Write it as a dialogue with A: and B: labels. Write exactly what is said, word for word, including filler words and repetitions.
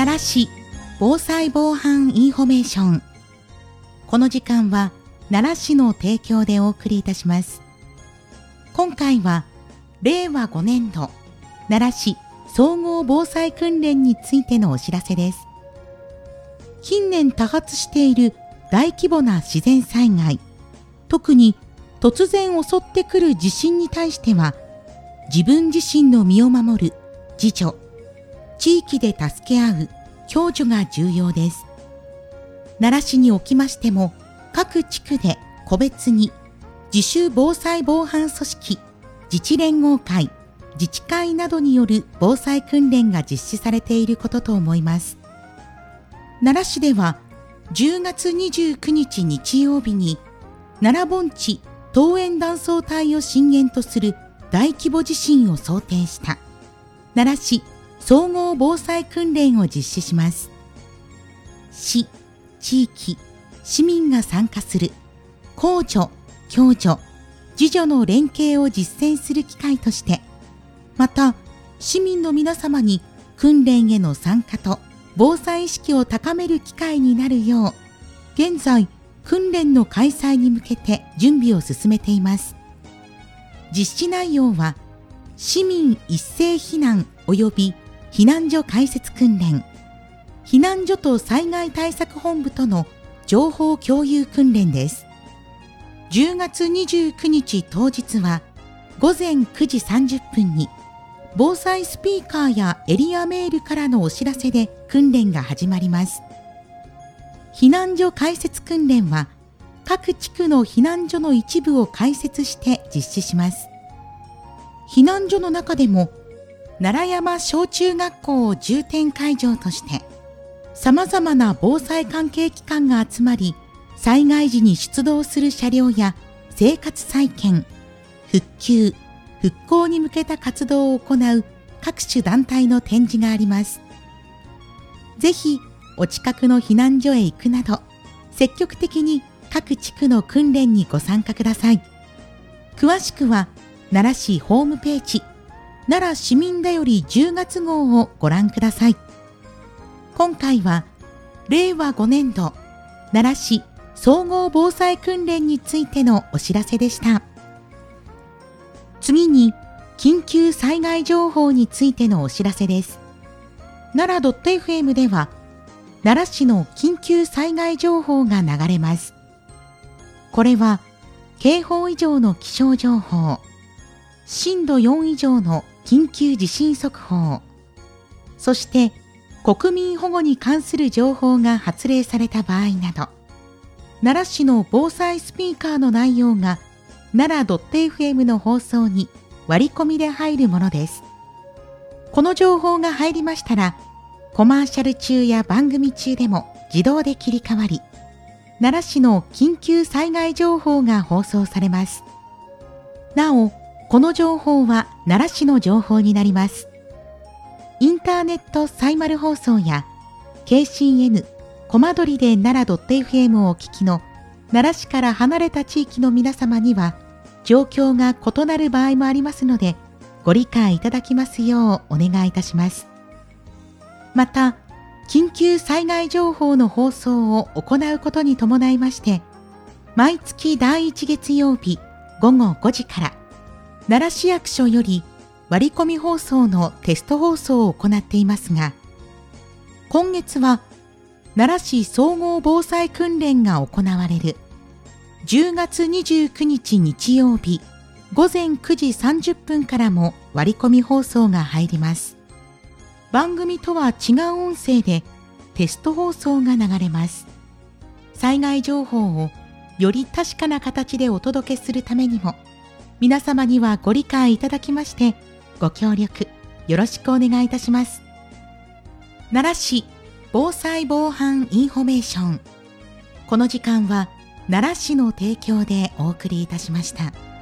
A: 奈良市防災防犯インフォメーション。この時間は奈良市の提供でお送りいたします。今回はれいわごねんど奈良市総合防災訓練についてのお知らせです。近年多発している大規模な自然災害、特に突然襲ってくる地震に対しては、自分自身の身を守る自助、地域で助け合う共助が重要です。奈良市におきましても、各地区で個別に自主防災防犯組織、自治連合会、自治会などによる防災訓練が実施されていることと思います。奈良市ではじゅうがつにじゅうくにち日曜日に奈良盆地桃園断層帯を震源とする大規模地震を想定した奈良市総合防災訓練を実施します。市、地域、市民が参加する公助、共助、自助の連携を実践する機会として、また市民の皆様に訓練への参加と防災意識を高める機会になるよう、現在訓練の開催に向けて準備を進めています。実施内容は市民一斉避難及び避難所開設訓練、避難所と災害対策本部との情報共有訓練です。じゅうがつにじゅうくにち当日はごぜんくじさんじゅっぷんに防災スピーカーやエリアメールからのお知らせで訓練が始まります。避難所開設訓練は各地区の避難所の一部を開設して実施します。避難所の中でも奈良山小中学校を重点会場として様々な防災関係機関が集まり、災害時に出動する車両や生活再建、復旧、復興に向けた活動を行う各種団体の展示があります。ぜひお近くの避難所へ行くなど、積極的に各地区の訓練にご参加ください。詳しくは奈良市ホームページ、奈良市民だよりじゅうがつ号をご覧ください。今回はれいわごねんど奈良市総合防災訓練についてのお知らせでした。次に緊急災害情報についてのお知らせです。奈良 .fm では奈良市の緊急災害情報が流れます。これは警報以上の気象情報、震度よん以上の緊急地震速報、そして国民保護に関する情報が発令された場合など、奈良市の防災スピーカーの内容が奈良 .fm の放送に割り込みで入るものです。この情報が入りましたら、コマーシャル中や番組中でも自動で切り替わり、奈良市の緊急災害情報が放送されます。なお、この情報は奈良市の情報になります。インターネットサイマル放送や ケーシーエヌ コマドリで奈良 .fm をお聞きの奈良市から離れた地域の皆様には状況が異なる場合もありますので、ご理解いただきますようお願いいたします。また、緊急災害情報の放送を行うことに伴いまして、毎月だいいち月曜日ごごごじから奈良市役所より割り込み放送のテスト放送を行っていますが、今月は奈良市総合防災訓練が行われるじゅうがつにじゅうくにち日曜日ごぜんくじさんじゅっぷんからも割り込み放送が入ります。番組とは違う音声でテスト放送が流れます。災害情報をより確かな形でお届けするためにも、皆様にはご理解いただきましてご協力よろしくお願いいたします。奈良市防災防犯インフォメーション。この時間は奈良市の提供でお送りいたしました。